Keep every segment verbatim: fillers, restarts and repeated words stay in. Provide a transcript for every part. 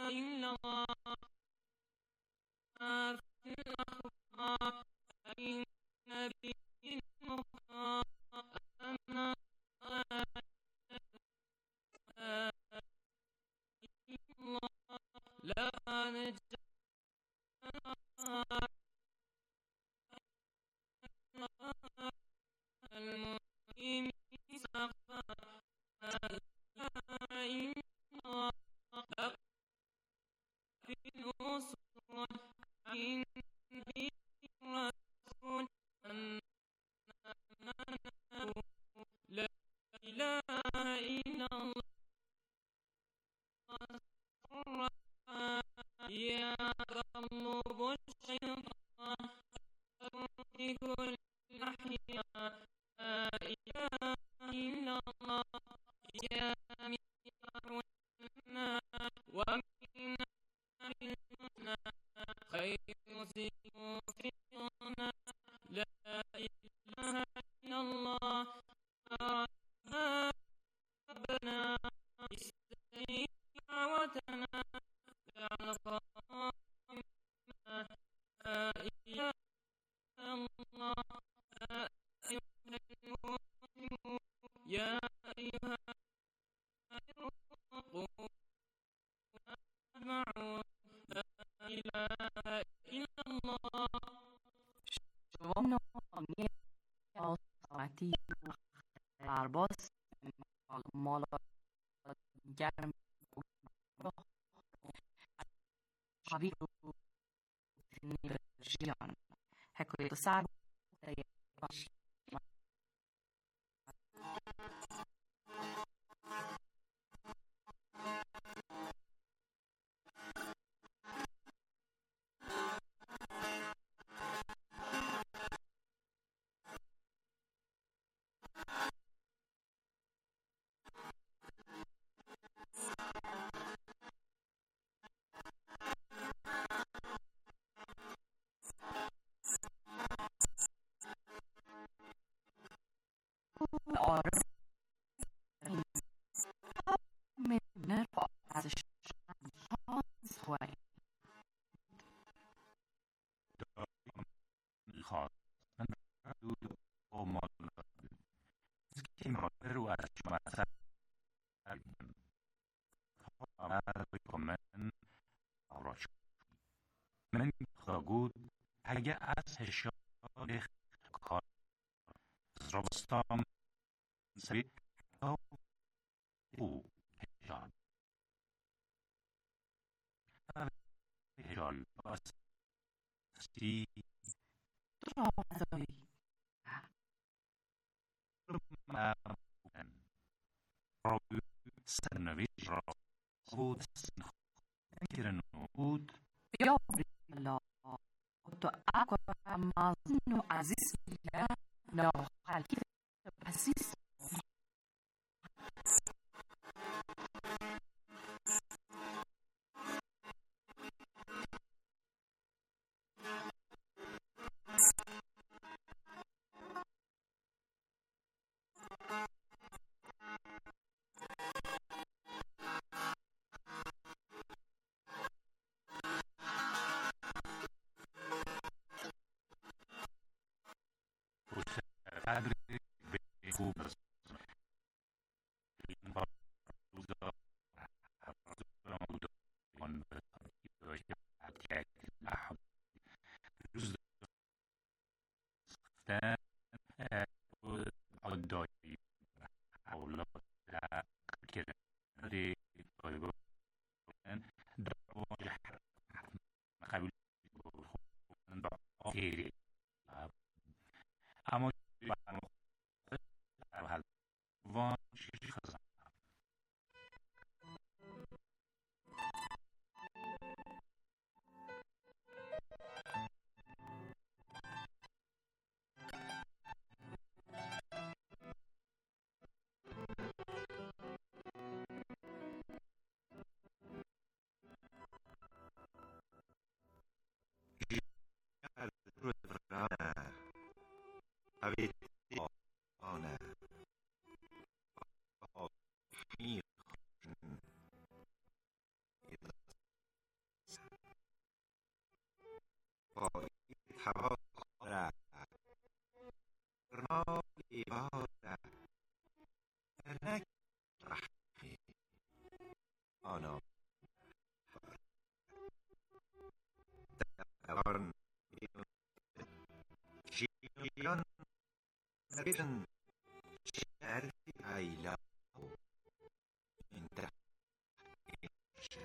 إلا الله في الأخبار أي النبي المختار أنا الله لا نجاة المؤمن سقى لا إله إلا الله في الأسرة عند الرسول أن لا إله إلا الله يا قلب الشيطان في كل أحياء لا إله إلا الله يا مياه النار ومن الجنة خير زيوفنا لا إله إلا الله ربنا استجيب دعوتنا يا القائم لا إله إلا الله يا أيها المسلمون يا أيها القوم أجمعون لا إله إلا الله شوان می آسمتی درباس مالا گرم شوی رو نیرشیان حکایت سر باش عارف من نرفع از شانس خواهی خواستن دود و مال از که مادر رو از شما سر کامر بکنن آراش من خواهد اگه از هشان کار از ربستان سری او هشان هشان باستی درازایی مابن روی سرنویج را بود سنخیر نود یا الله تو اکو مازن و عزیز بله نا خلقی پسیس waren شیران نبیدن شرفی ایلا این درخش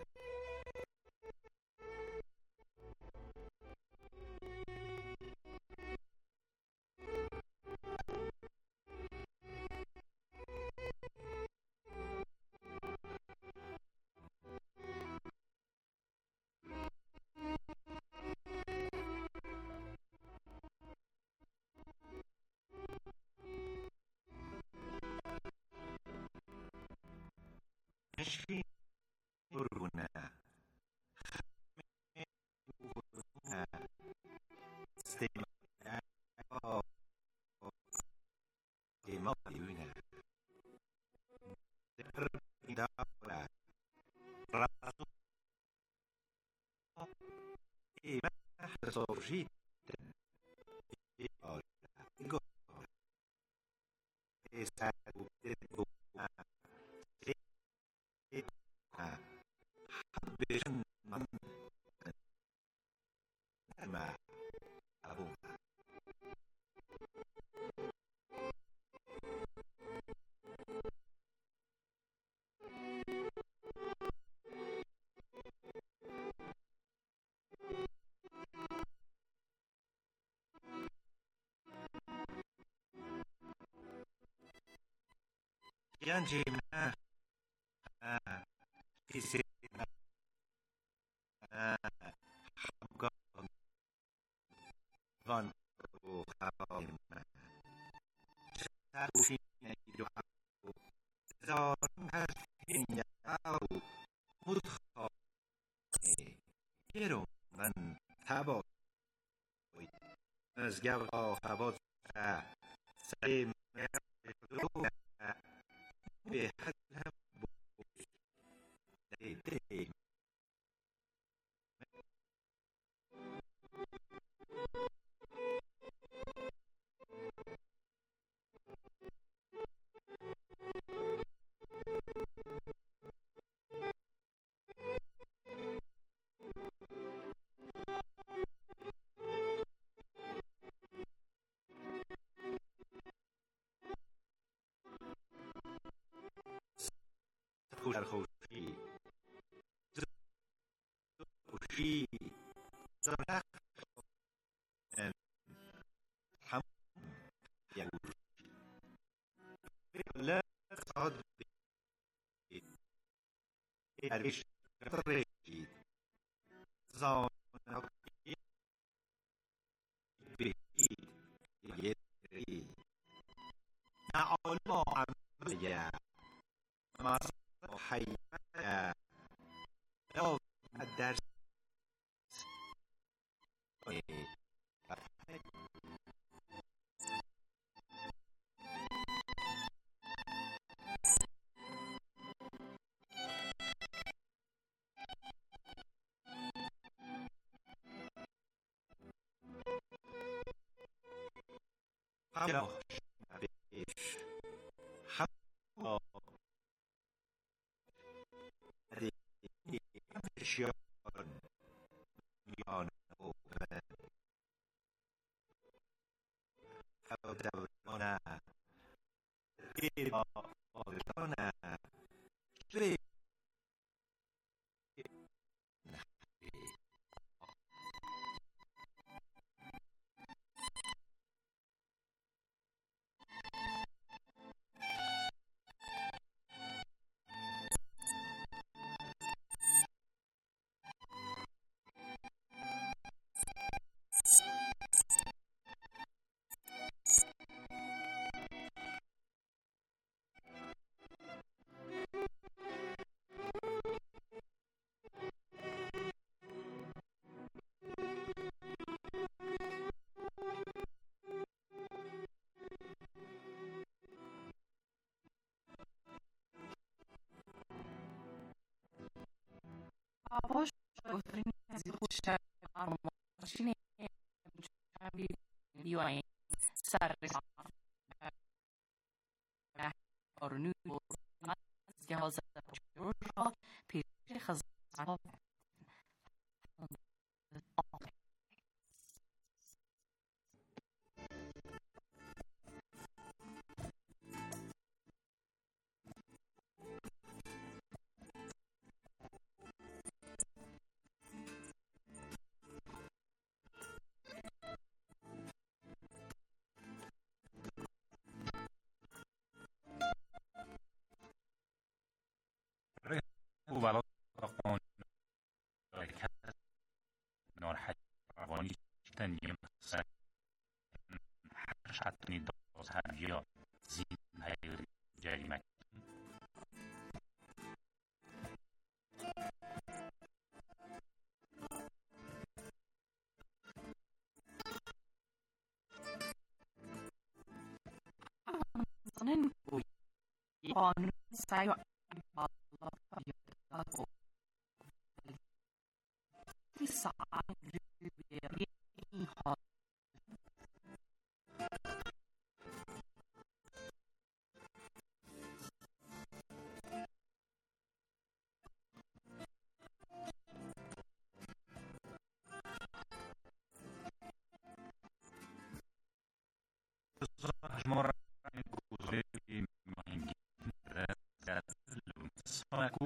نشفی برونه برونه استیما استیما بیونه در بیداره رسول ایمه حسورشید ایاره گوه ایسا گوه بشن من ما أبوها ينجي ما في سيدنا حقا ظن وخائم سأوشين يدعو زارن هستين يأو مدخاني يرو من تبا از گوها حواظ سعیم رو به حد هم بود دیده خوشر خوشی خوشی زنخ هم یکوش لا صاد اروش رشید زانکی بهید یدری نعالما عملیه مصر حیبه لا درس هم بیش هم شیان میان اوبن دورانه ایما آدرانه شری باش گفتن از خوش ماشین چند بیاین سر آرنو از جهاز را پیش خزانه قانون سعی و بالا بیاد و سعی روی این حال شما کوزه مهنگی در سانکو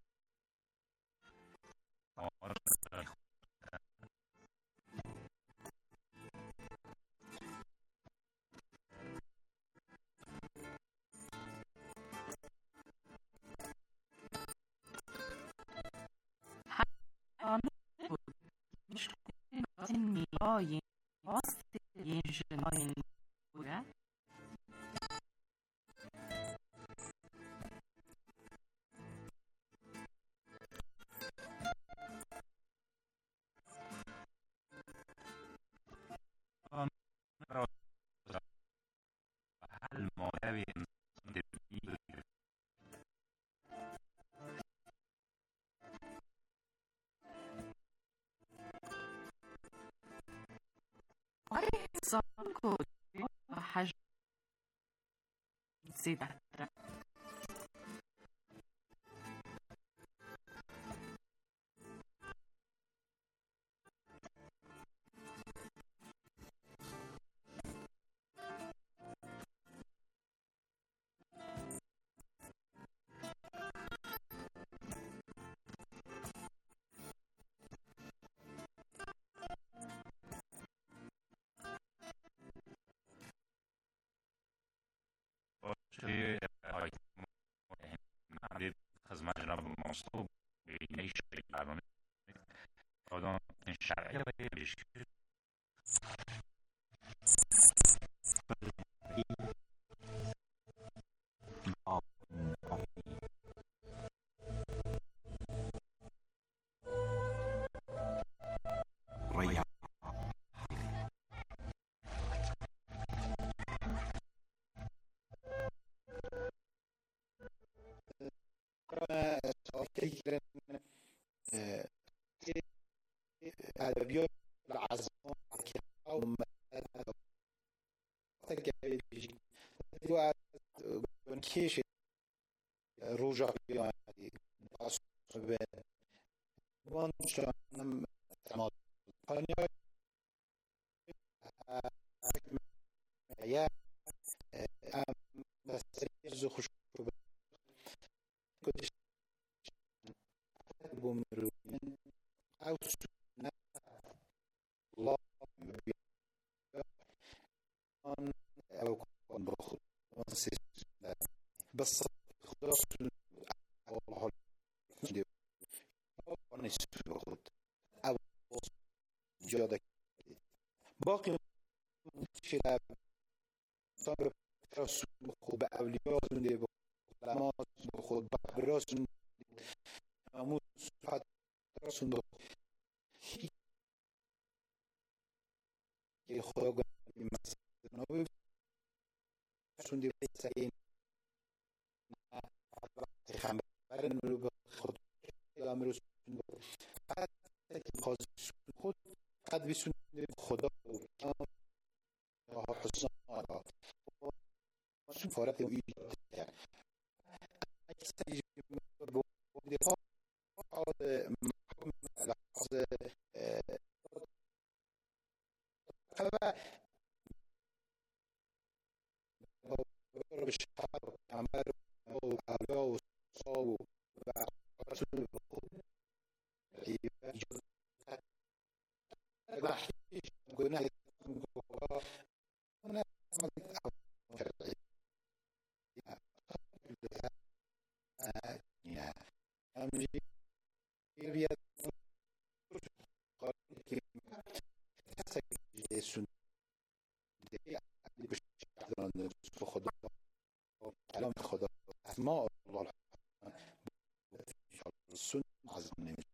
آن بود این نیای راست این جنای بوده المادوی آره حساب کد و حجم زیده باشه خدمت جناب منصور بینه شکل برنامه آدم شرعی و بشکل ريا فكرة أدبيات العظام أو ما كيش رجع يعني أصبح وانشان تمام فنيا يا أم بس يزخش كنت بومروين أو سنة الله بيان أو كون بخد وانسيس بس خلاص الله دي ونس بخد أو جادك باقي شيء صبر راس بخد بأولياء دي بخد لماس بخد براس ناموس حد راس بخد که خدا گفت مثلا نوی سوندی سعی خبر نور به خود امروز بعد که خواست خود قد بسوند خدا و حسن آراد و فارت و ایجاد کرد اکثر بود فقط محکوم لحظه خبر بشهر عمر و علا و صاب و رسول خود ایجاد وحیش گناه گناه شرعی امری بیاد که کسی سن بشهر خدا کلام خدا اسماء الله سن عظم نمیشه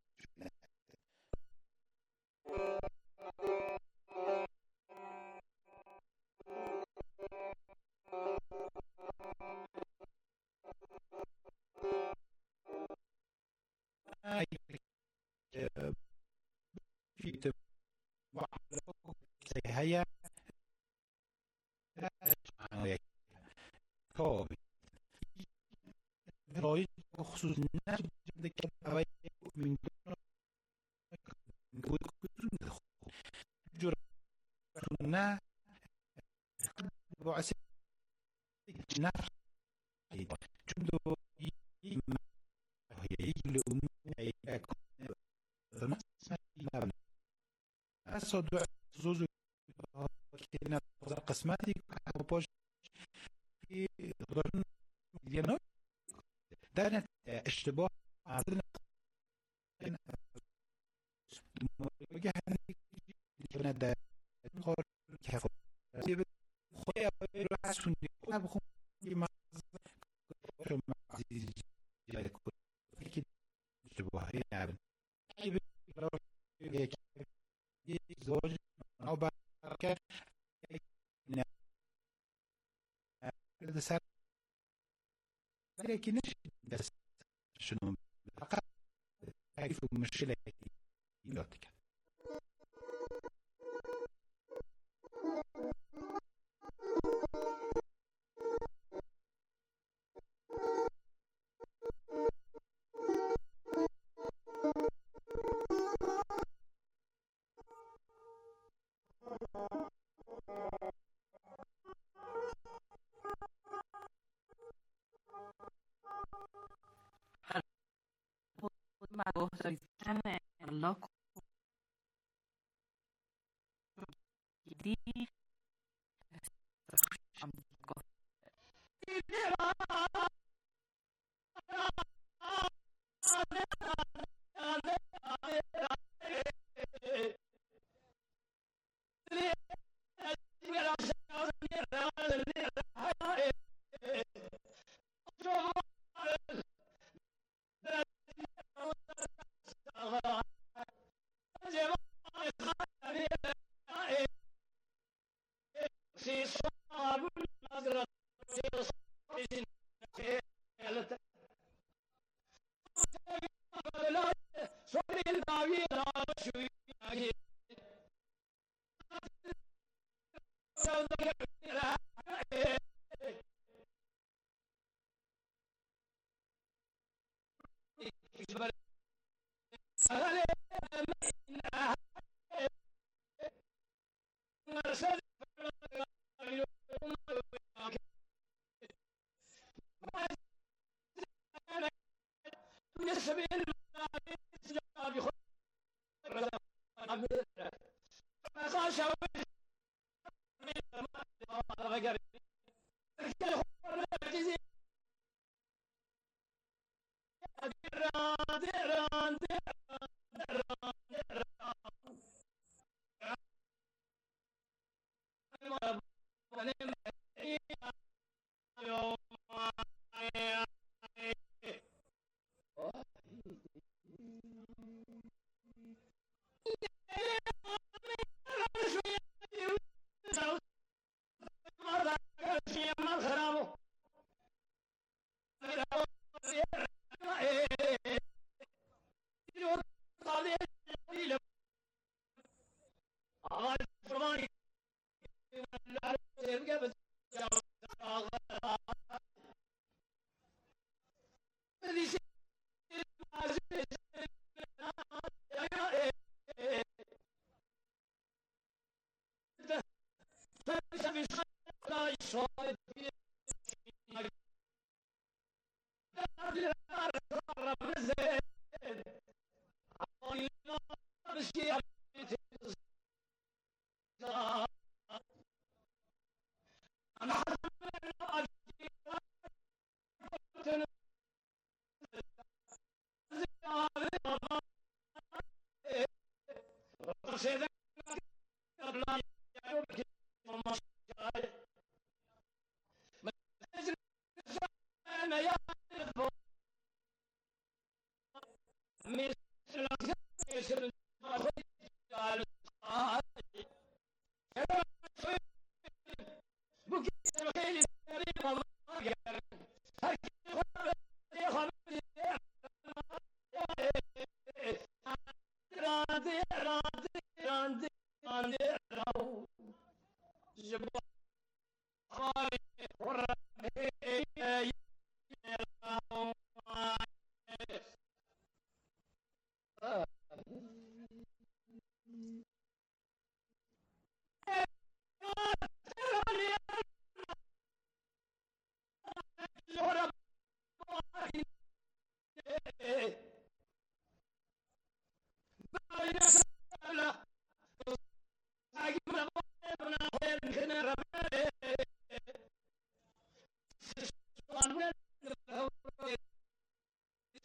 في هي كوبي رأي خصوص الناس ذكر أوي من نقول كل جرنا بعث نار جندو يما هي يلوم يكون نعم الصدوع زوج كنا قسماتي بوش في ضمن ديانو دانت اشتباه عندنا وجهنا كنا دا نقول كيف خويا راح سندي بخو ما عزيز يكون اكيد اشتباه يعني زوج او بركه سر لكن بس شنو فقط تعرف مشكلة يوتك ما گفتم الله دی هم گفت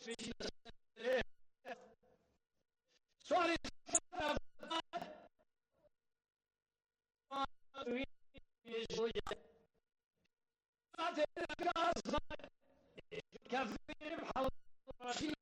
سؤالي كافيين بحول رشيد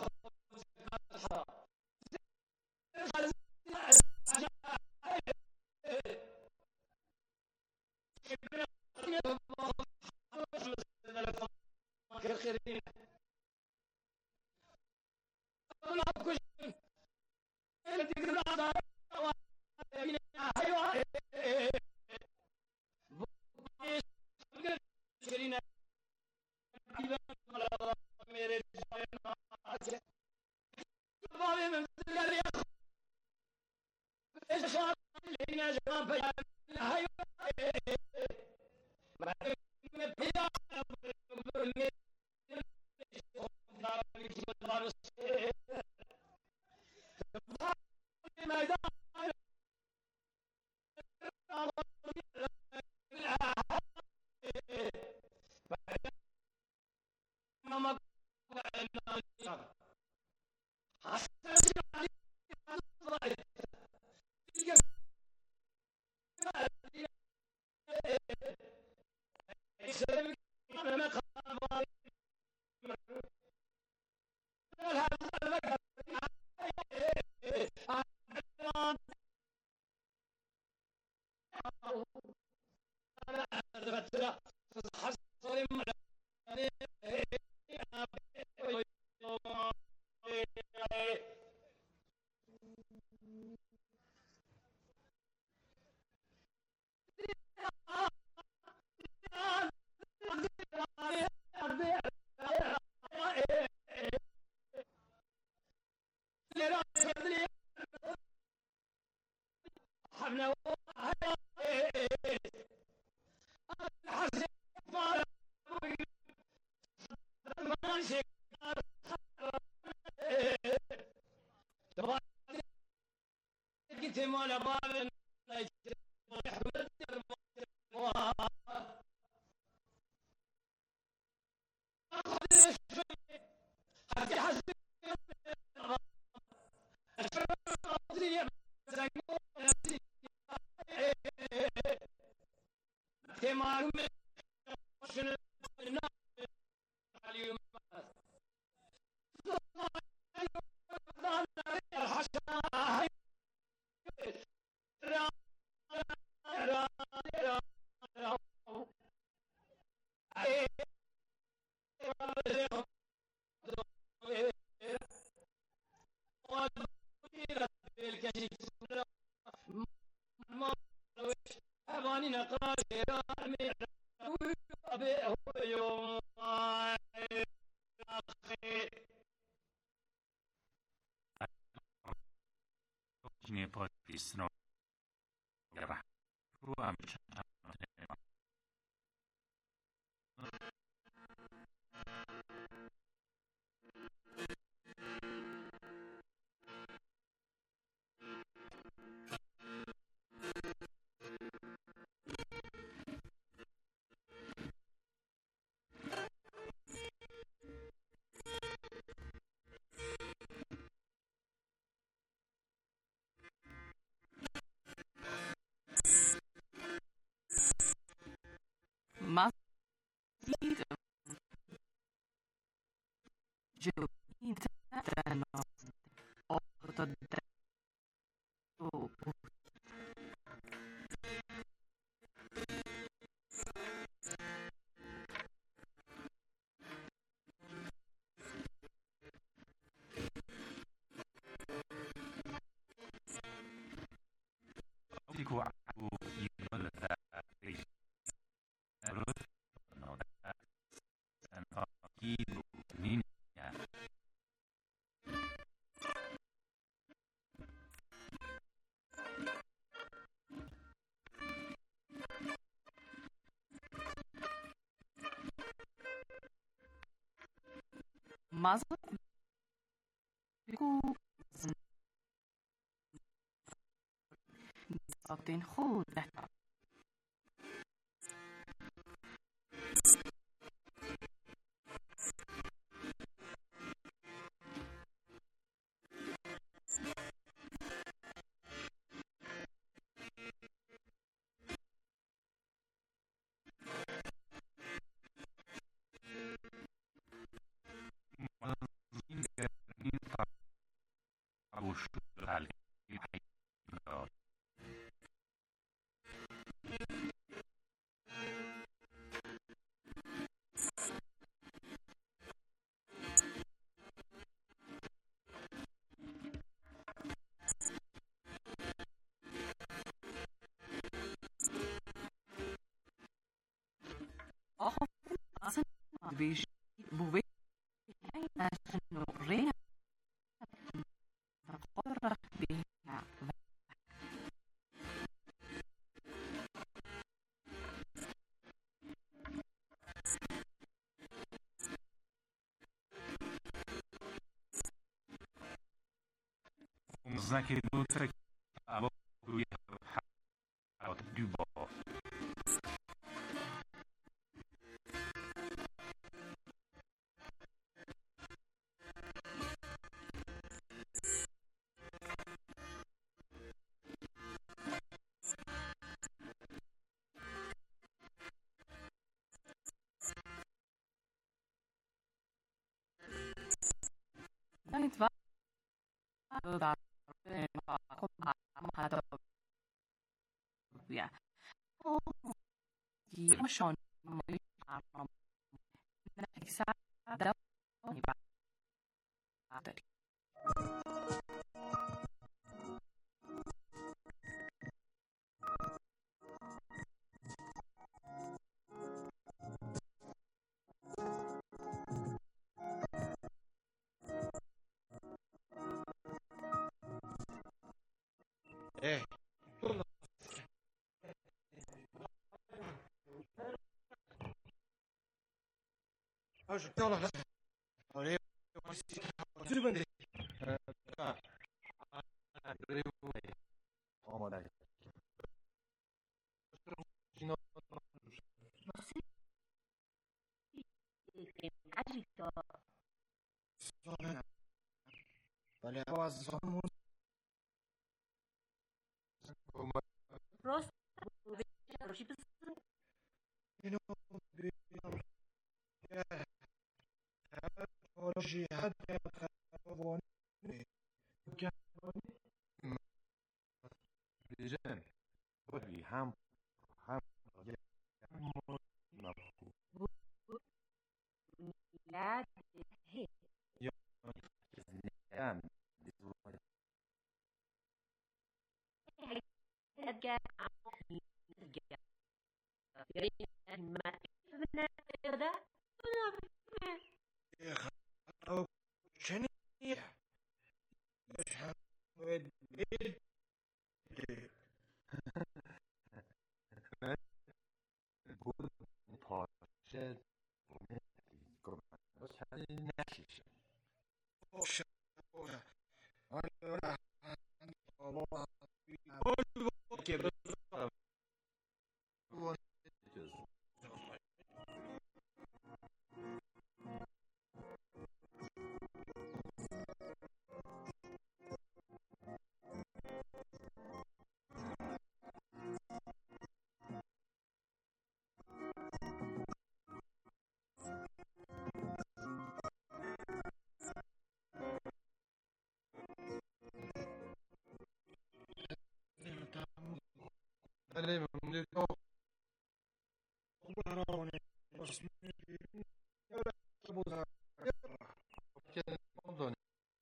nie pocisnął. Byłam must be the Jointa ortodoxo Dico a io da must be hold that بویژه بویژه از نوره قرق بها زنک دوتك أبو حرات دوبا Niet waar dat هذا ja die شان نکسر در داری Eh, torna. Oggi torna la volevo tu bende. آماده ولی آواز زمان راست بوده روشی بس اینو بیام که تکنولوژی حد خبرانی بیژن بودی هم هم میلاد هی هم أرجع أخي أرجع يريد أن ما تفهمنا هذا أو شنو مش هم بود پارچه بس همین نکشه خوش آره الله که ولی من تو قرارونه اسمی بود که نمیدونم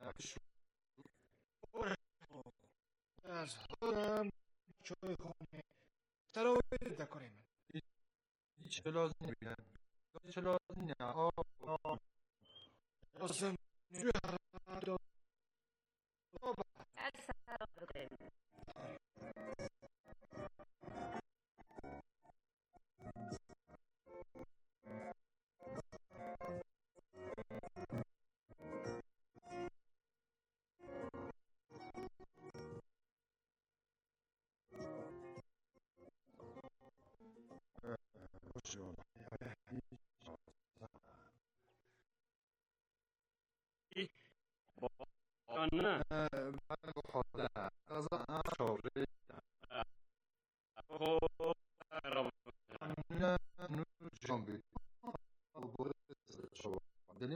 از خودم چوی خونه تراوید دکاریم هیچ لازم نمیدن هیچ لازم نه آه آه اسم نیارد أنا من بخدا از آن شوری نه نو جنبی بود شو دلیم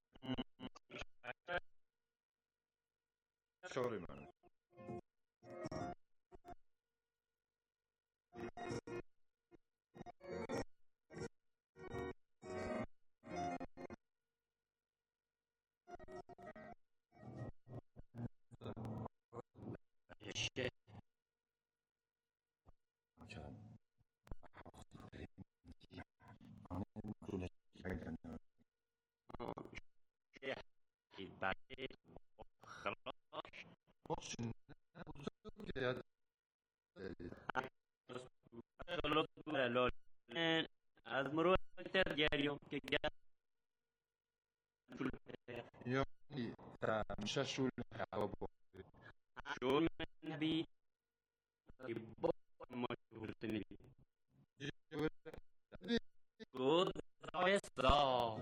شوری من تعطيل خلاص باشه بزرگ از مرور جریان که یعنی میشه شول هوا باشه شول نبی با ما شول نبی گود رایستا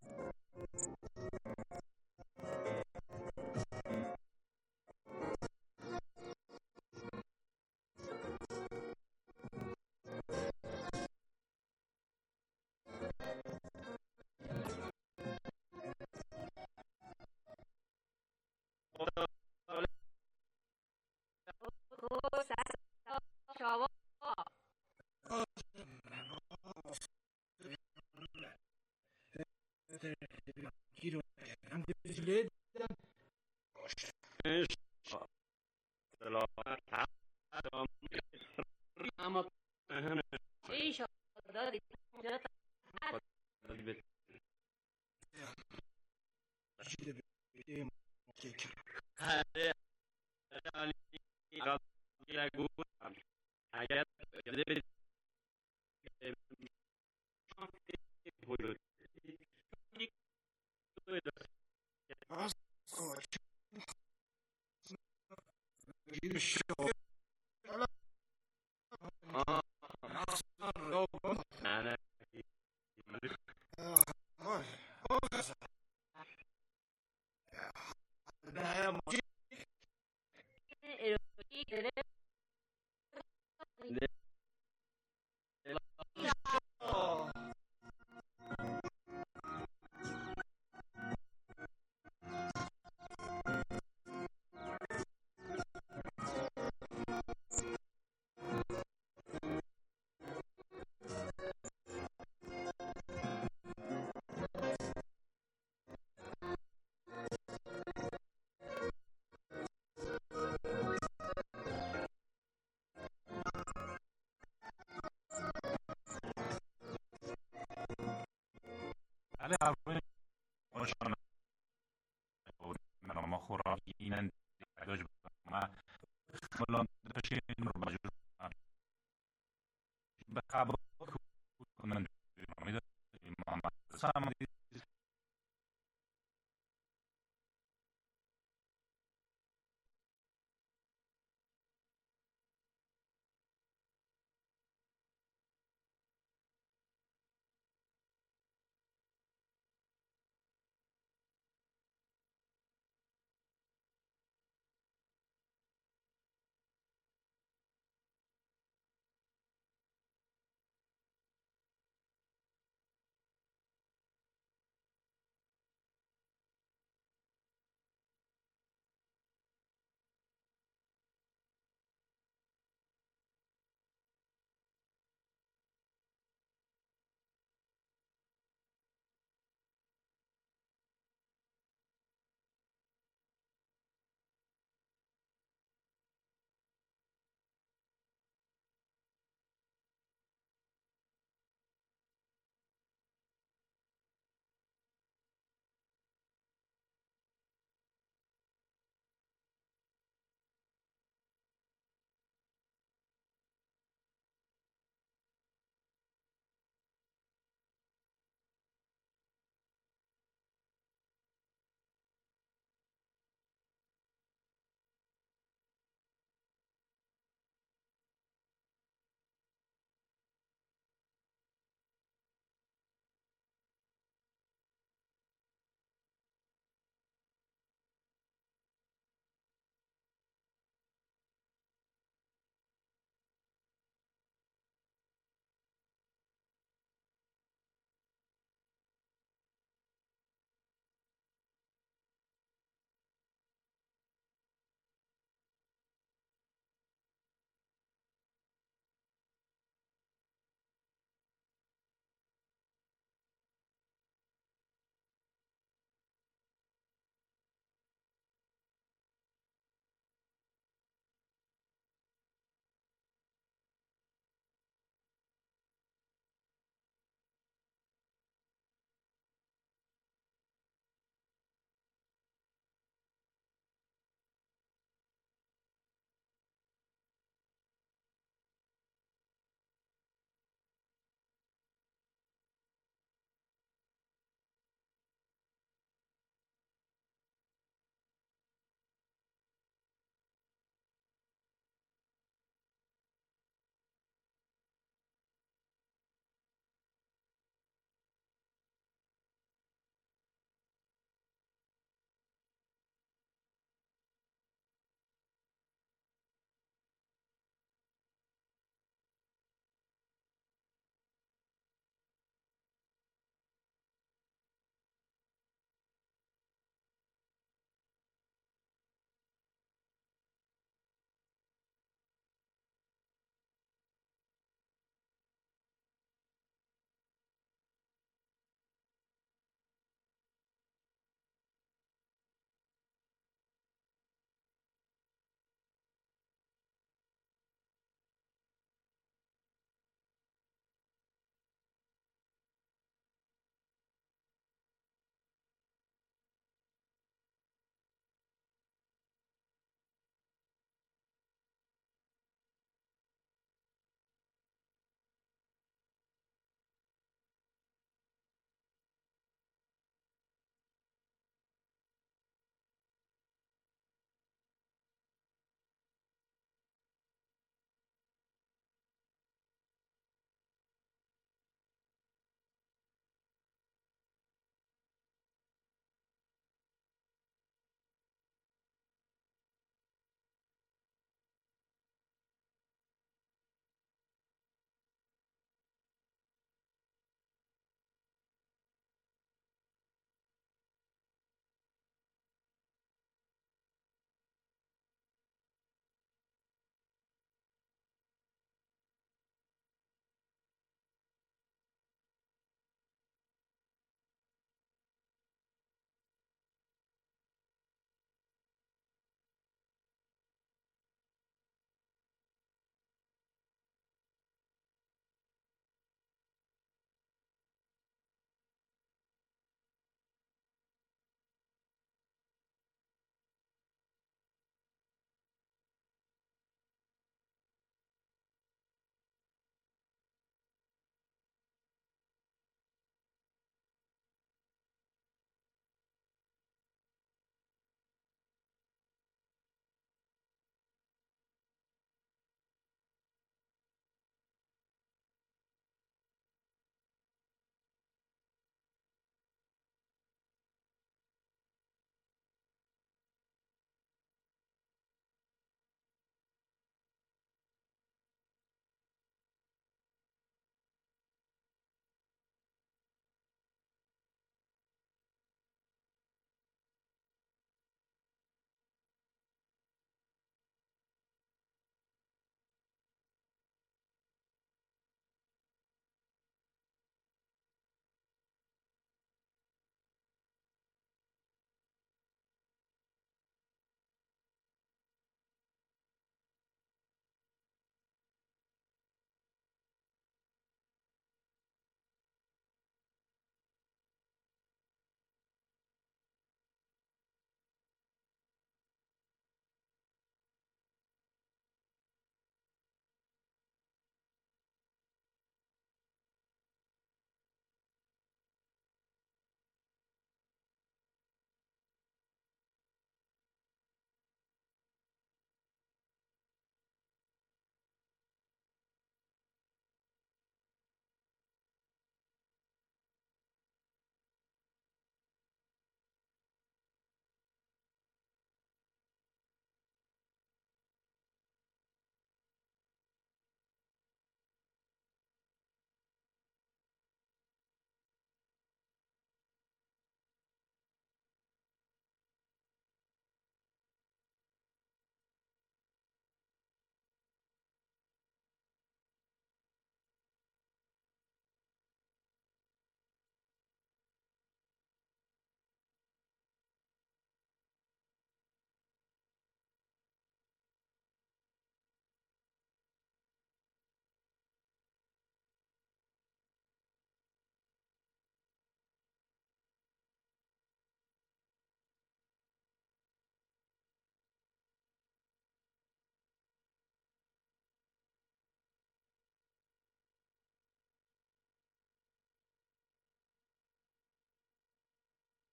ولی هوای باشان من ما خوراکی اینن داشت ما ملان داشتیم رو بجور به خبر کنند میدونم ما سامدی